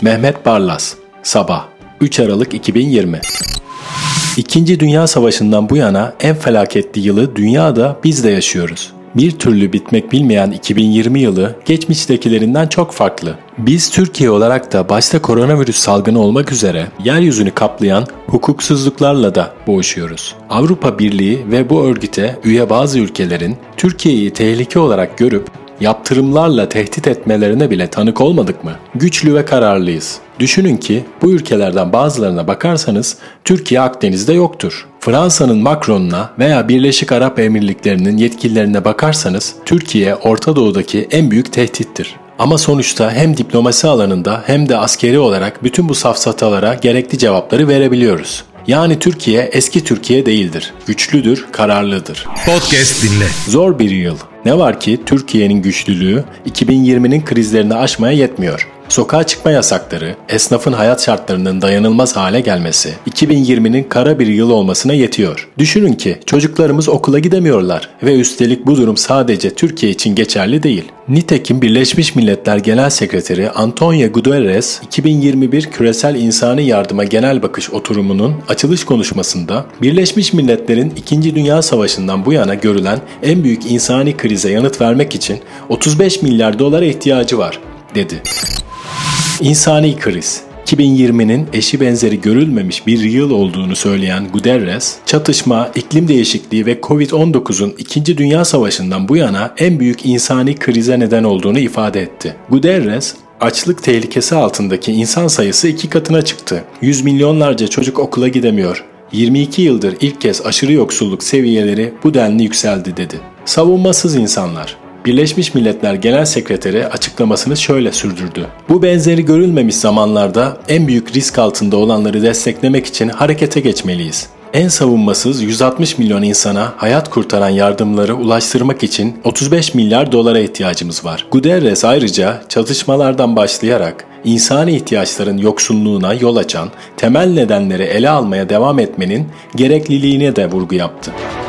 Mehmet Barlas, Sabah, 3 Aralık 2020. İkinci Dünya Savaşı'ndan bu yana en felaketli yılı dünyada biz de yaşıyoruz. Bir türlü bitmek bilmeyen 2020 yılı geçmiştekilerinden çok farklı. Biz Türkiye olarak da başta koronavirüs salgını olmak üzere yeryüzünü kaplayan hukuksuzluklarla da boğuşuyoruz. Avrupa Birliği ve bu örgüte üye bazı ülkelerin Türkiye'yi tehlike olarak görüp yaptırımlarla tehdit etmelerine bile tanık olmadık mı? Güçlü ve kararlıyız. Düşünün ki bu ülkelerden bazılarına bakarsanız Türkiye Akdeniz'de yoktur. Fransa'nın Macron'una veya Birleşik Arap Emirlikleri'nin yetkililerine bakarsanız Türkiye Orta Doğu'daki en büyük tehdittir. Ama sonuçta hem diplomasi alanında hem de askeri olarak bütün bu safsatalara gerekli cevapları verebiliyoruz. Yani Türkiye eski Türkiye değildir. Güçlüdür, kararlıdır. Podcast dinle. Zor bir yıl. Ne var ki Türkiye'nin güçlülüğü 2020'nin krizlerini aşmaya yetmiyor. Sokağa çıkma yasakları, esnafın hayat şartlarının dayanılmaz hale gelmesi, 2020'nin kara bir yıl olmasına yetiyor. Düşünün ki çocuklarımız okula gidemiyorlar ve üstelik bu durum sadece Türkiye için geçerli değil. Nitekim Birleşmiş Milletler Genel Sekreteri Antonio Guterres, 2021 Küresel İnsani Yardıma Genel Bakış Oturumu'nun açılış konuşmasında Birleşmiş Milletler'in 2. Dünya Savaşı'ndan bu yana görülen en büyük insani krize yanıt vermek için 35 milyar dolara ihtiyacı var, dedi. İnsani kriz. 2020'nin eşi benzeri görülmemiş bir yıl olduğunu söyleyen Guterres, çatışma, iklim değişikliği ve Covid-19'un 2. Dünya Savaşı'ndan bu yana en büyük insani krize neden olduğunu ifade etti. Guterres, açlık tehlikesi altındaki insan sayısı 2 katına çıktı. Yüz milyonlarca çocuk okula gidemiyor. 22 yıldır ilk kez aşırı yoksulluk seviyeleri bu denli yükseldi, dedi. Savunmasız insanlar. Birleşmiş Milletler Genel Sekreteri açıklamasını şöyle sürdürdü. Bu benzeri görülmemiş zamanlarda en büyük risk altında olanları desteklemek için harekete geçmeliyiz. En savunmasız 160 milyon insana hayat kurtaran yardımları ulaştırmak için 35 milyar dolara ihtiyacımız var. Guterres ayrıca çatışmalardan başlayarak insani ihtiyaçların yoksunluğuna yol açan temel nedenleri ele almaya devam etmenin gerekliliğine de vurgu yaptı.